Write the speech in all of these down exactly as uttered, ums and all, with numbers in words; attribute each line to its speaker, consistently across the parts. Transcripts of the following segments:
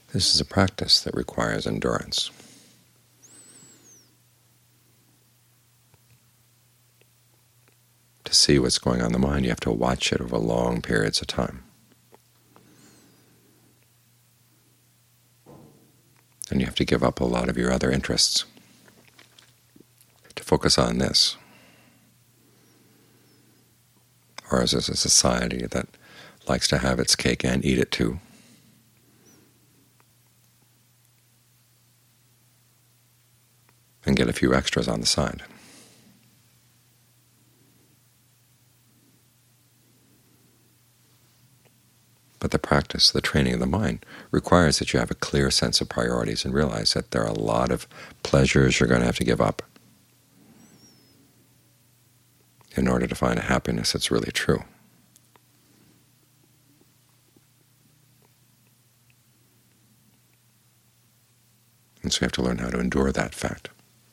Speaker 1: This is a practice that requires endurance. To see what's going on in the mind, you have to watch it over long periods of time. And you have to give up a lot of your other interests to focus on this. Ours is a society that likes to have its cake and eat it too. And get a few extras on the side. But the practice, the training of the mind, requires that you have a clear sense of priorities and realize that there are a lot of pleasures you're going to have to give up in order to find a happiness that's really true. And so you have to learn how to endure that fact.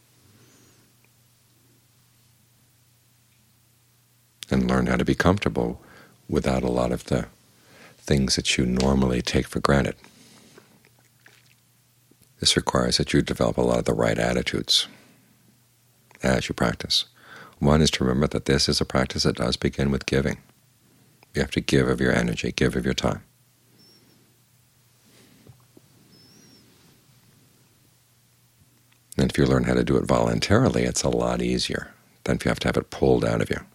Speaker 1: And learn how to be comfortable without a lot of the things that you normally take for granted. This requires that you develop a lot of the right attitudes as you practice. One is to remember that this is a practice that does begin with giving. You have to give of your energy, give of your time. And if you learn how to do it voluntarily, it's a lot easier than if you have to have it pulled out of you.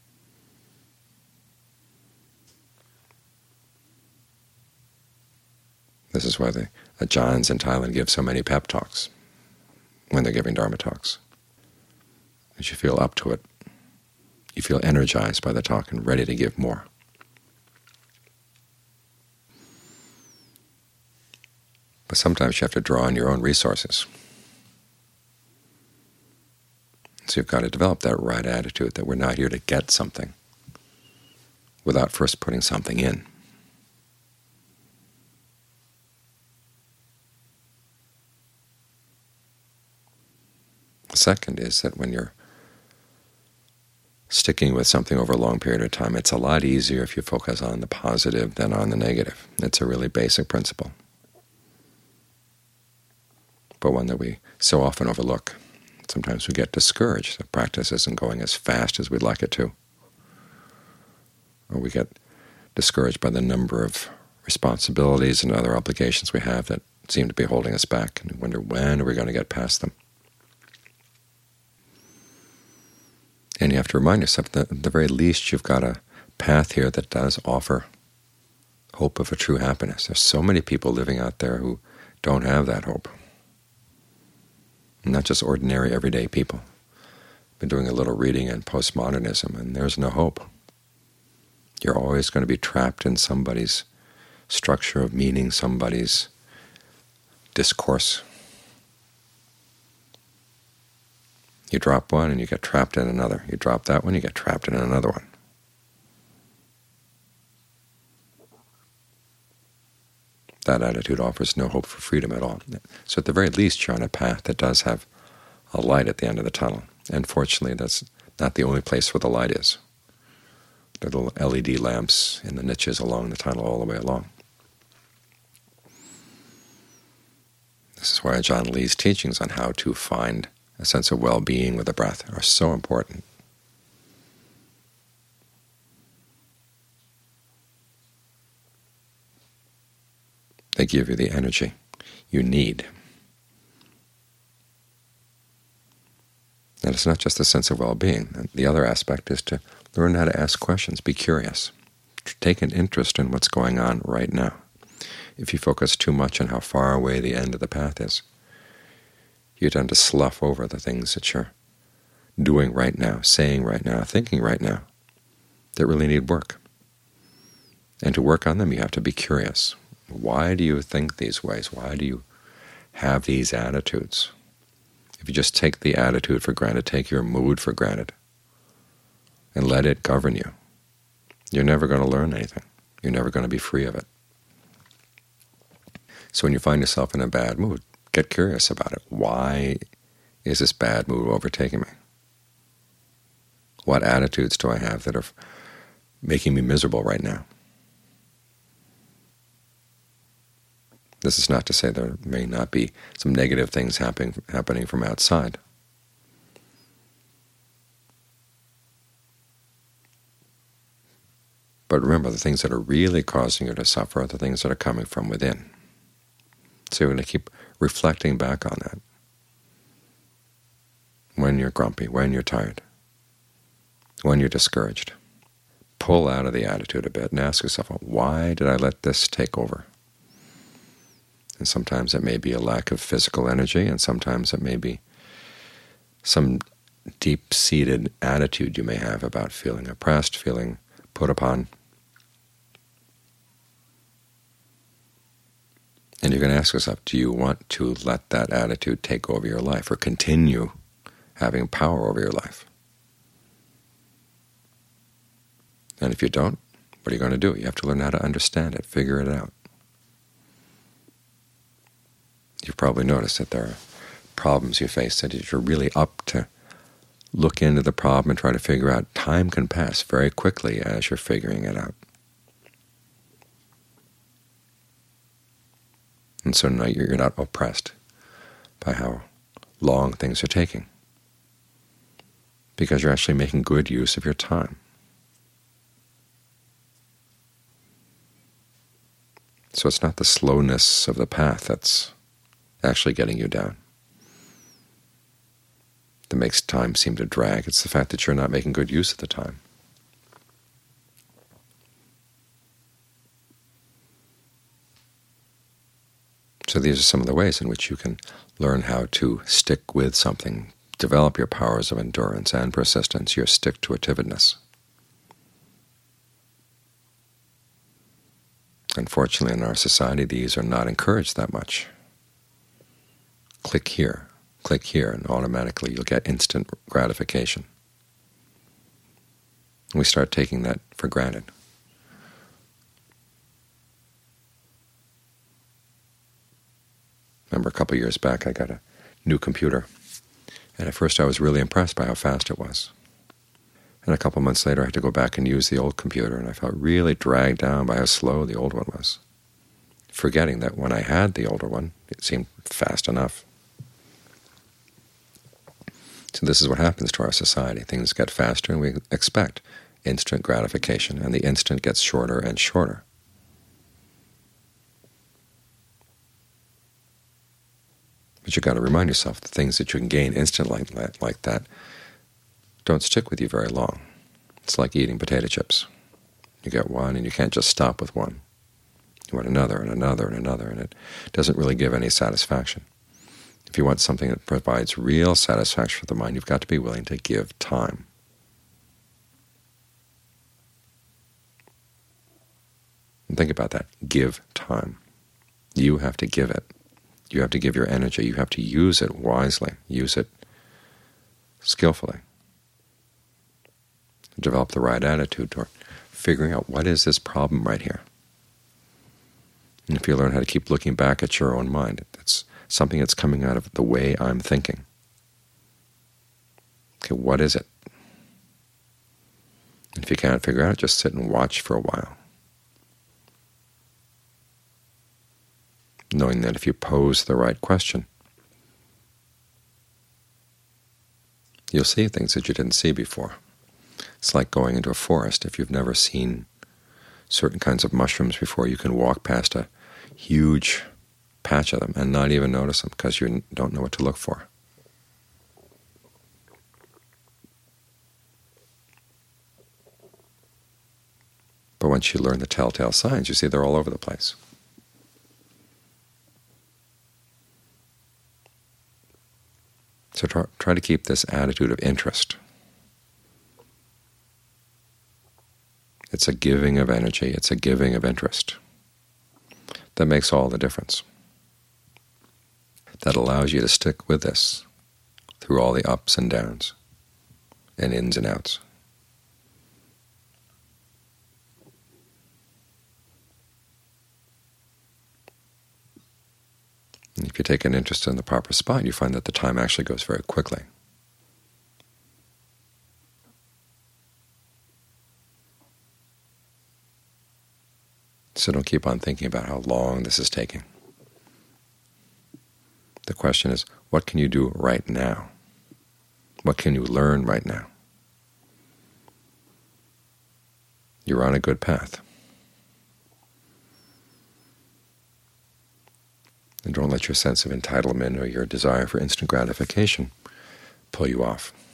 Speaker 1: This is why the Ajahns in Thailand give so many pep talks when they're giving Dharma talks. As you feel up to it, you feel energized by the talk and ready to give more. But sometimes you have to draw on your own resources. So you've got to develop that right attitude that we're not here to get something without first putting something in. The second is that when you're sticking with something over a long period of time, it's a lot easier if you focus on the positive than on the negative. It's a really basic principle, but one that we so often overlook. Sometimes we get discouraged. The practice isn't going as fast as we'd like it to. Or we get discouraged by the number of responsibilities and other obligations we have that seem to be holding us back, and we wonder when are we going to get past them. And you have to remind yourself that at the very least you've got a path here that does offer hope of a true happiness. There's so many people living out there who don't have that hope. Not just ordinary, everyday people. I've been doing a little reading in postmodernism, and there's no hope. You're always going to be trapped in somebody's structure of meaning, somebody's discourse. You drop one and you get trapped in another. You drop that one, you get trapped in another one. That attitude offers no hope for freedom at all. So at the very least, you're on a path that does have a light at the end of the tunnel. And fortunately, that's not the only place where the light is. There are little L E D lamps in the niches along the tunnel all the way along. This is why Ajahn Lee's teachings on how to find a sense of well-being with the breath are so important. They give you the energy you need. And it's not just a sense of well-being. The other aspect is to learn how to ask questions, be curious, take an interest in what's going on right now. If you focus too much on how far away the end of the path is, you tend to slough over the things that you're doing right now, saying right now, thinking right now, that really need work. And to work on them, you have to be curious. Why do you think these ways? Why do you have these attitudes? If you just take the attitude for granted, take your mood for granted, and let it govern you, you're never going to learn anything. You're never going to be free of it. So when you find yourself in a bad mood, get curious about it. Why is this bad mood overtaking me? What attitudes do I have that are making me miserable right now? This is not to say there may not be some negative things happening happening from outside. But remember, the things that are really causing you to suffer are the things that are coming from within. So you're going to keep reflecting back on that. When you're grumpy, when you're tired, when you're discouraged, pull out of the attitude a bit and ask yourself, well, why did I let this take over? And sometimes it may be a lack of physical energy, and sometimes it may be some deep-seated attitude you may have about feeling oppressed, feeling put upon. And you're going to ask yourself, do you want to let that attitude take over your life or continue having power over your life? And if you don't, what are you going to do? You have to learn how to understand it, figure it out. You've probably noticed that there are problems you face that if you're really up to look into the problem and try to figure out, time can pass very quickly as you're figuring it out. And so now you're not oppressed by how long things are taking, because you're actually making good use of your time. So it's not the slowness of the path that's actually getting you down that makes time seem to drag. It's the fact that you're not making good use of the time. So these are some of the ways in which you can learn how to stick with something, develop your powers of endurance and persistence, your stick-to-itiveness. Unfortunately, in our society, these are not encouraged that much. Click here, click here, and automatically you'll get instant gratification. We start taking that for granted. Remember, a couple of years back, I got a new computer, and at first I was really impressed by how fast it was. And a couple of months later, I had to go back and use the old computer, and I felt really dragged down by how slow the old one was, forgetting that when I had the older one, it seemed fast enough. So this is what happens to our society. Things get faster, and we expect instant gratification, and the instant gets shorter and shorter. But you've got to remind yourself the things that you can gain instantly like, like that don't stick with you very long. It's like eating potato chips. You get one, and you can't just stop with one. You want another and another and another, and it doesn't really give any satisfaction. If you want something that provides real satisfaction for the mind, you've got to be willing to give time. And think about that. Give time. You have to give it. You have to give your energy. You have to use it wisely. Use it skillfully. Develop the right attitude toward figuring out, what is this problem right here? And if you learn how to keep looking back at your own mind, it's something that's coming out of the way I'm thinking. Okay, what is it? And if you can't figure out it, just sit and watch for a while, knowing that if you pose the right question, you'll see things that you didn't see before. It's like going into a forest. If you've never seen certain kinds of mushrooms before, you can walk past a huge patch of them and not even notice them because you don't know what to look for. But once you learn the telltale signs, you see they're all over the place. So try, try to keep this attitude of interest. It's a giving of energy. It's a giving of interest. That makes all the difference. That allows you to stick with this through all the ups and downs and ins and outs. And if you take an interest in the proper spot, you find that the time actually goes very quickly. So don't keep on thinking about how long this is taking. The question is, what can you do right now? What can you learn right now? You're on a good path. And don't let your sense of entitlement or your desire for instant gratification pull you off.